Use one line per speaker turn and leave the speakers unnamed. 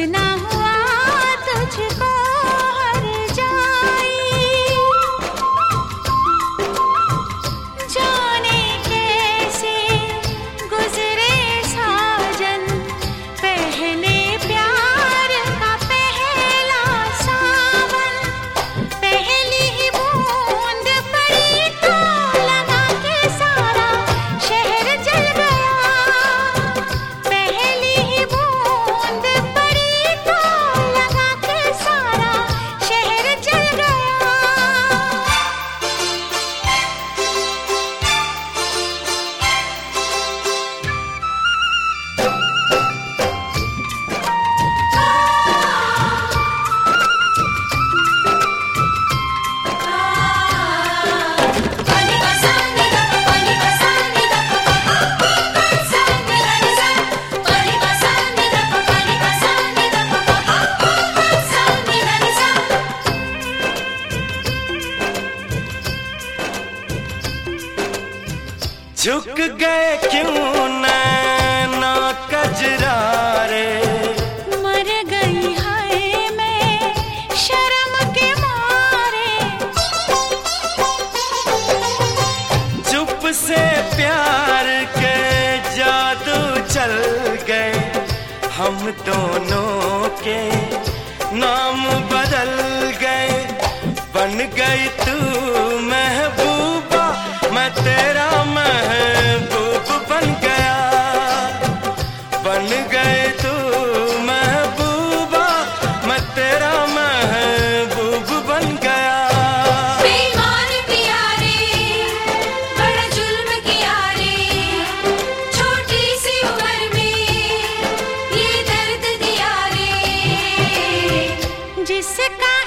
ना हुआ तुझको हर जाई, जाने कैसे गुजरे साजन पहले प्यार का पहला सावन। पहली ही बूंद पड़ी तो लगा के सारा शहर जल गया, पहली ही बूंद पड़ी तो लगा के सारा शहर जल गया।
झुक गए क्यों नैना कजरारे,
मर गई हाय मैं शर्म के मारे।
चुप से प्यार के जादू चल गए, हम दोनों के नाम बदल गए। बन गई तू महबूबा, मैं तेरा महबूब बन गया। बन गए तू महबूबा, मैं तेरा महबूब बन गया।
बेईमान पिया रे, बड़ा जुल्म किया रे, छोटी सी उम्र में ये दर्द दिया रे। जिसका